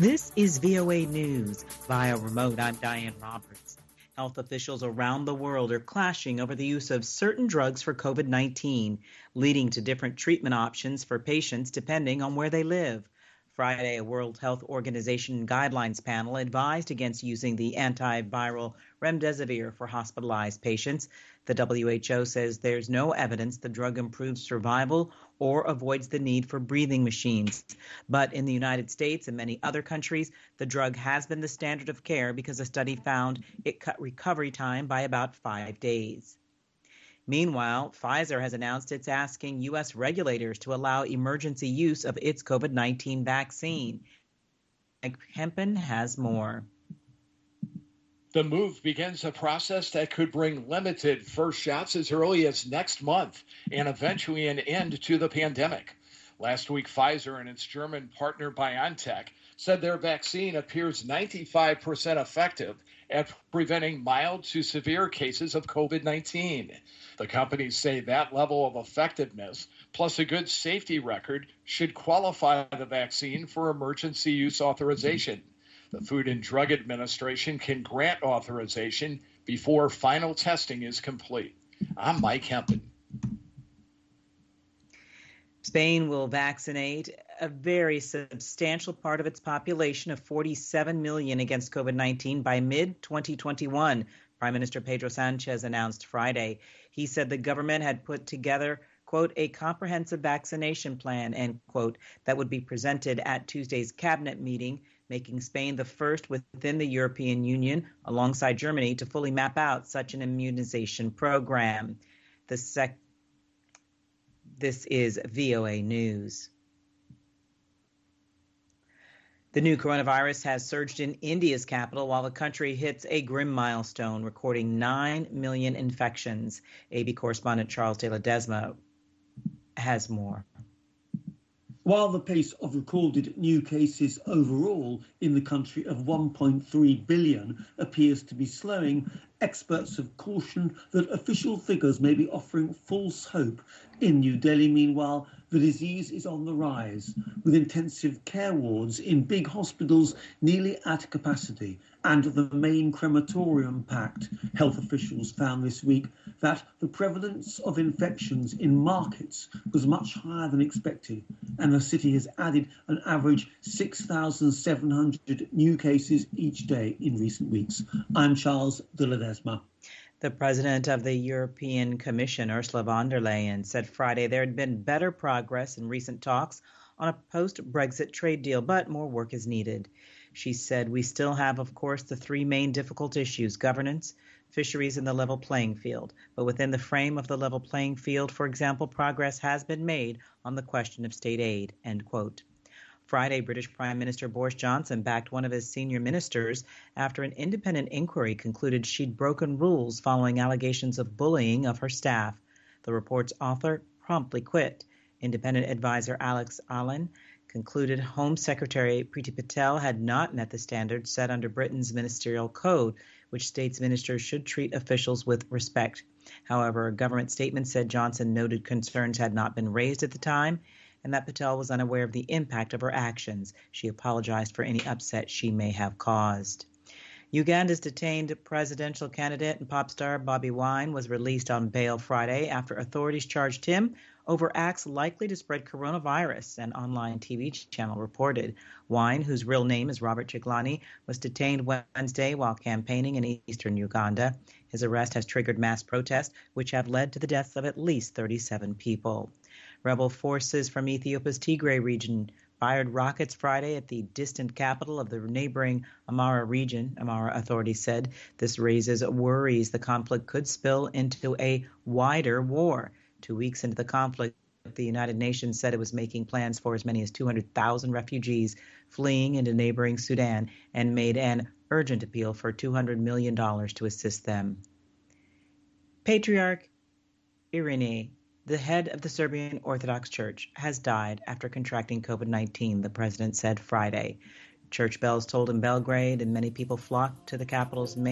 This is VOA News. Via remote, I'm Diane Roberts. Health officials around the world are clashing over the use of certain drugs for COVID-19, leading to different treatment options for patients depending on where they live. Friday, a World Health Organization guidelines panel advised against using the antiviral remdesivir for hospitalized patients. The WHO says there's no evidence the drug improves survival or avoids the need for breathing machines. But in the United States and many other countries, the drug has been the standard of care because a study found it cut recovery time by about 5 days. Meanwhile, Pfizer has announced it's asking U.S. regulators to allow emergency use of its COVID-19 vaccine. Mike Hempen has more. The move begins a process that could bring limited first shots as early as next month and eventually an end to the pandemic. Last week, Pfizer and its German partner BioNTech said their vaccine appears 95% effective at preventing mild to severe cases of COVID-19. The companies say that level of effectiveness, plus a good safety record, should qualify the vaccine for emergency use authorization. The Food and Drug Administration can grant authorization before final testing is complete. I'm Mike Hempen. Spain will vaccinate a very substantial part of its population of 47 million against COVID-19 by mid-2021, Prime Minister Pedro Sanchez announced Friday. He said the government had put together, quote, a comprehensive vaccination plan, end quote, that would be presented at Tuesday's cabinet meeting, making Spain the first within the European Union, alongside Germany, to fully map out such an immunization program. This is VOA News. The new coronavirus has surged in India's capital while the country hits a grim milestone, recording 9 million infections. AB correspondent Charles de Ledesma has more. While the pace of recorded new cases overall in the country of 1.3 billion appears to be slowing, experts have cautioned that official figures may be offering false hope. In New Delhi, meanwhile, the disease is on the rise, with intensive care wards in big hospitals nearly at capacity and the main crematorium packed. Health officials found this week that the prevalence of infections in markets was much higher than expected, and the city has added an average 6,700 new cases each day in recent weeks. I'm Charles de Ledesma. The president of the European Commission, Ursula von der Leyen, said Friday there had been better progress in recent talks on a post-Brexit trade deal, but more work is needed. She said, we still have, of course, the three main difficult issues: governance, fisheries, and the level playing field. But within the frame of the level playing field, for example, progress has been made on the question of state aid, end quote. Friday, British Prime Minister Boris Johnson backed one of his senior ministers after an independent inquiry concluded she'd broken rules following allegations of bullying of her staff. The report's author promptly quit. Independent advisor Alex Allen concluded Home Secretary Priti Patel had not met the standards set under Britain's ministerial code, which states ministers should treat officials with respect. However, a government statement said Johnson noted concerns had not been raised at the time and that Patel was unaware of the impact of her actions. She apologized for any upset she may have caused. Uganda's detained presidential candidate and pop star Bobi Wine was released on bail Friday after authorities charged him over acts likely to spread coronavirus, an online TV channel reported. Wine, whose real name is Robert Chiglani, was detained Wednesday while campaigning in eastern Uganda. His arrest has triggered mass protests, which have led to the deaths of at least 37 people. Rebel forces from Ethiopia's Tigray region fired rockets Friday at the distant capital of the neighboring Amhara region, Amhara authorities said. This raises worries the conflict could spill into a wider war. 2 weeks into the conflict, the United Nations said it was making plans for as many as 200,000 refugees fleeing into neighboring Sudan and made an urgent appeal for $200 million to assist them. Patriarch Irene, the head of the Serbian Orthodox Church, has died after contracting COVID-19, the president said Friday. Church bells tolled in Belgrade, and many people flocked to the capital's main